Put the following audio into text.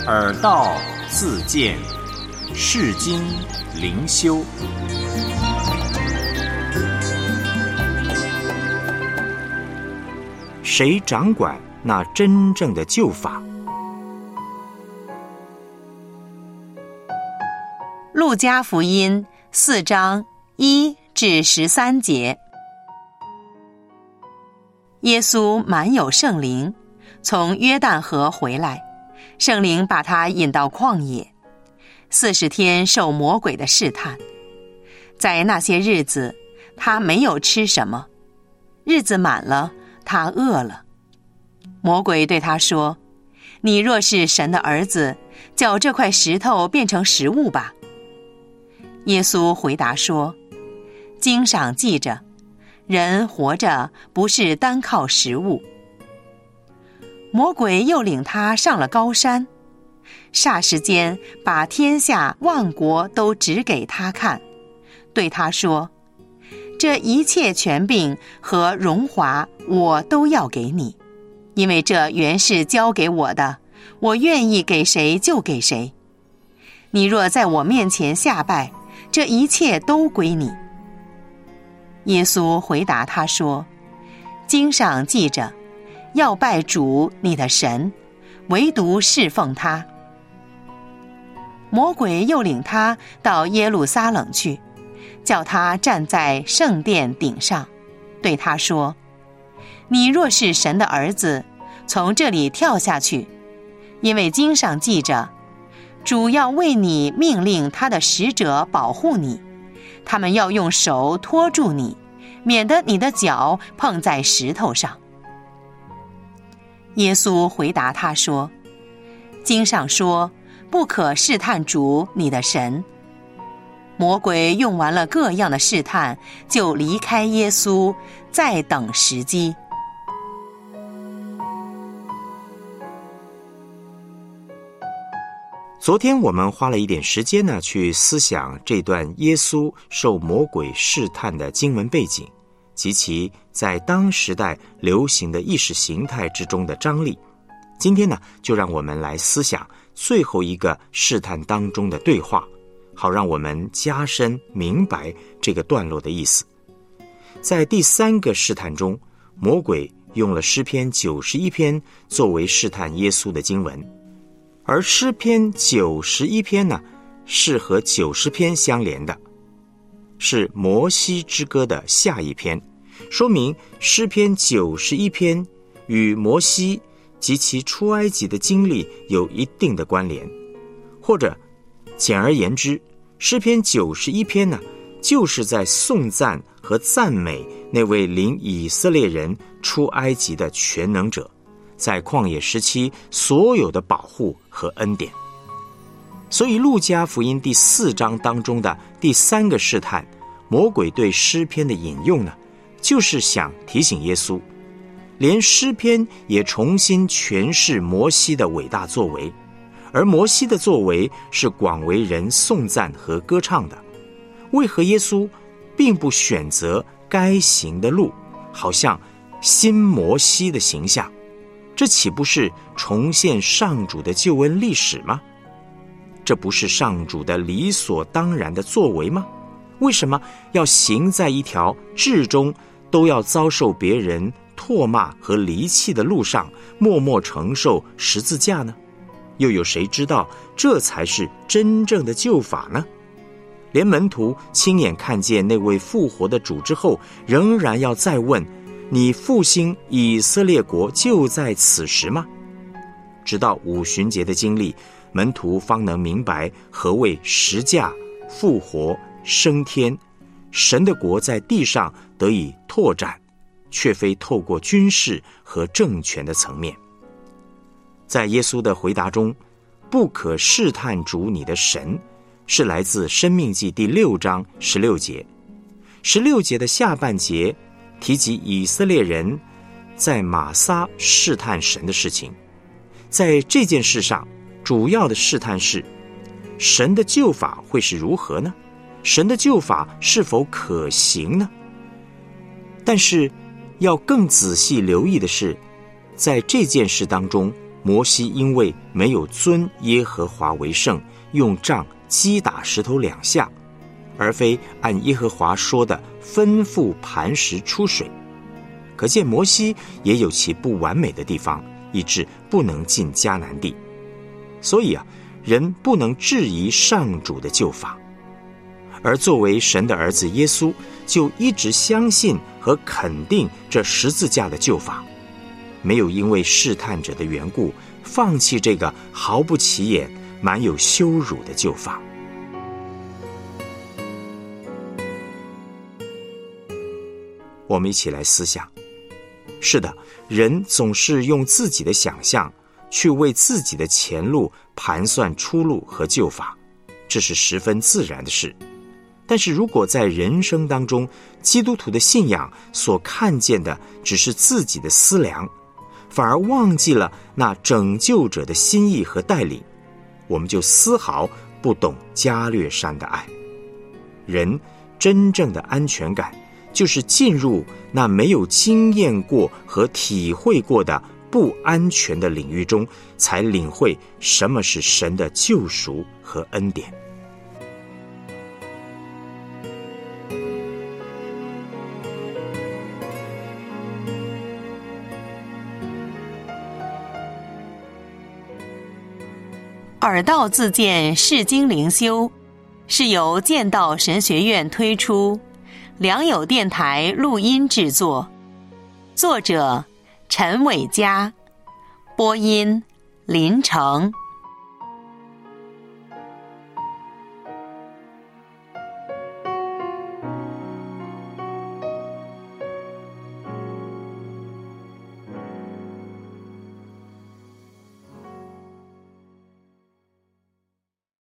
耳道自见，世经灵修。谁掌管那真正的救法？ 路加福音4章1至13节。耶稣满有圣灵，从约旦河回来，圣灵把他引到旷野，40天受魔鬼的试探。在那些日子，他没有吃什么，日子满了，他饿了。魔鬼对他说：你若是神的儿子，叫这块石头变成食物吧。耶稣回答说：经上记着，人活着不是单靠食物。魔鬼又领他上了高山，霎时间把天下万国都指给他看，对他说：这一切权柄和荣华我都要给你，因为这原是交给我的，我愿意给谁就给谁。你若在我面前下拜，这一切都归你。耶稣回答他说：经上记着，要拜主你的神，唯独侍奉他。魔鬼又领他到耶路撒冷去，叫他站在圣殿顶上，对他说：你若是神的儿子，从这里跳下去，因为经上记着，主要为你命令他的使者保护你，他们要用手托住你，免得你的脚碰在石头上。耶稣回答他说：经上说，不可试探主你的神。魔鬼用完了各样的试探，就离开耶稣，再等时机。 昨天我们花了一点时间呢，去思想这段耶稣受魔鬼试探的经文背景及其在当时代流行的意识形态之中的张力。今天呢，就让我们来思想最后一个试探当中的对话，好让我们加深明白这个段落的意思。在第3个试探中，魔鬼用了诗篇91篇作为试探耶稣的经文，而诗篇91篇呢，是和90篇相连的，是摩西之歌的下一篇，说明诗篇91篇与摩西及其出埃及的经历有一定的关联。或者简而言之，诗篇91篇呢，就是在颂赞和赞美那位领以色列人出埃及的全能者在旷野时期所有的保护和恩典。所以路加福音第4章当中的第3个试探，魔鬼对诗篇的引用呢，就是想提醒耶稣，连诗篇也重新诠释摩西的伟大作为，而摩西的作为是广为人颂赞和歌唱的。为何耶稣并不选择该行的路，好像新摩西的形象？这岂不是重现上主的救恩历史吗？这不是上主的理所当然的作为吗？为什么要行在一条至终都要遭受别人唾骂和离弃的路上，默默承受十字架呢？又有谁知道这才是真正的救法呢？连门徒亲眼看见那位复活的主之后，仍然要再问，你复兴以色列国就在此时吗？直到五旬节的经历，门徒方能明白何谓十架、复活、升天，神的国在地上得以拓展，却非透过军事和政权的层面。在耶稣的回答中，不可试探主你的神，是来自申命记第6章16节。16节的下半节提及以色列人在玛撒试探神的事情。在这件事上，主要的试探是神的救法会是如何呢？神的救法是否可行呢？但是要更仔细留意的是，在这件事当中， 摩西因为没有尊耶和华为圣，用杖击打石头2下，而非按耶和华说的吩咐磐石出水。可见摩西也有其不完美的地方，以致不能进迦南地。所以人不能质疑上主的救法。而作为神的儿子耶稣，就一直相信和肯定这十字架的救法，没有因为试探者的缘故放弃这个毫不起眼、满有羞辱的救法。我们一起来思想，是的，人总是用自己的想象去为自己的前路盘算出路和救法，这是十分自然的事。但是如果在人生当中，基督徒的信仰所看见的只是自己的思量，反而忘记了那拯救者的心意和带领，我们就丝毫不懂加略山的爱。人真正的安全感，就是进入那没有经验过和体会过的不安全的领域中，才领会什么是神的救赎和恩典。 耳道自荐释经灵修是由剑道神学院推出，良友电台录音制作，作者陈伟嘉，播音林成。